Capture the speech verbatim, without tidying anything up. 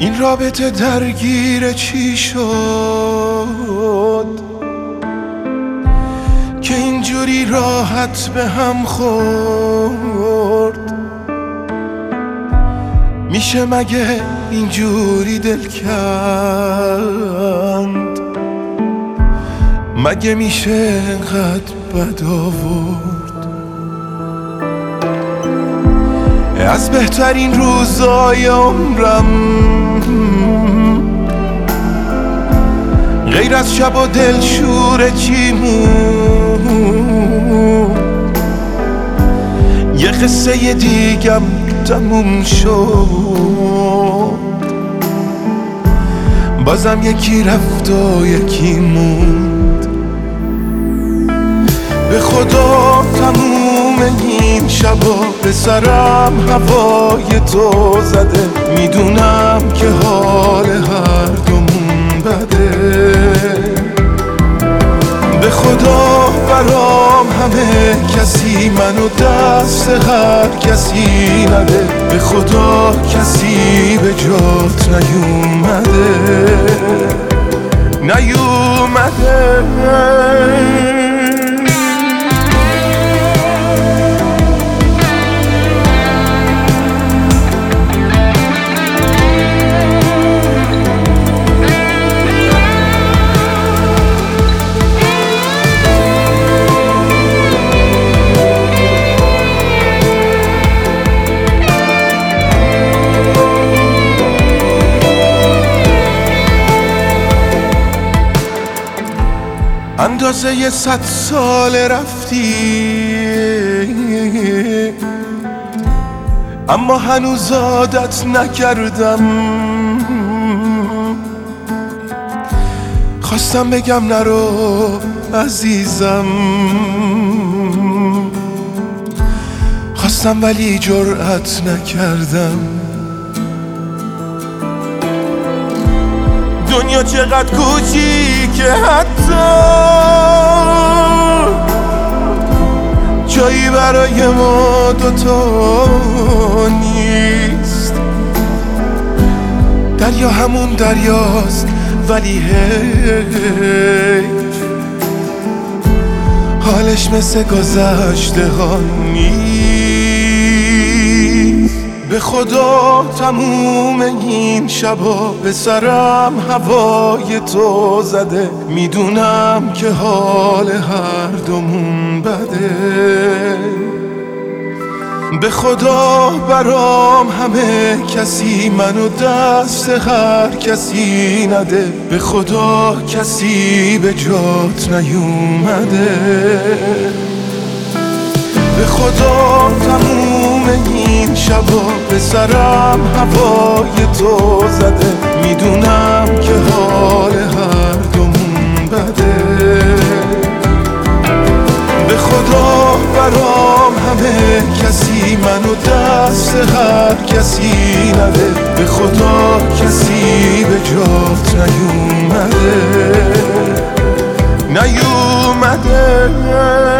این رابطه درگیر چی شد که اینجوری راحت به هم خورد؟ میشه مگه اینجوری دل کند؟ مگه میشه انقدر بد آورد؟ از بهترین روزای عمرم غیر از شب و دلشوره چی مون؟ یه قصه دیگم تموم شد، بازم یکی رفت و یکی موند. به خدا تموم این شبا به سرم هوای تو زده، میدونم که حال هر دومون بده. به خدا برام همه کسی منو دست هر کسی نده، به خدا کسی به جات نیومده نیومده. اندازه یه صد سال رفتی، اما هنوز عادت نکردم. خواستم بگم نرو عزیزم، خواستم ولی جرأت نکردم. دنیا چقدر کوچیکه حتی جایی برای ما دوتا نیست. دریا همون دریاست ولی حیف حالش مثل گذشته ها نیست. به خدا تموم این شبا به سرم هوای تو زده، میدونم که حال هر دومون بده. به خدا برام همه کسی منو دست هر کسی نده، به خدا کسی به جات نیومده. به خدا تموم این شبا به سرم هوای تو زده، میدونم که حال هر دومون بده. به خدا برام همه کسی منو دست هر کسی نده، به خدا کسی به جات نیومده نیومده.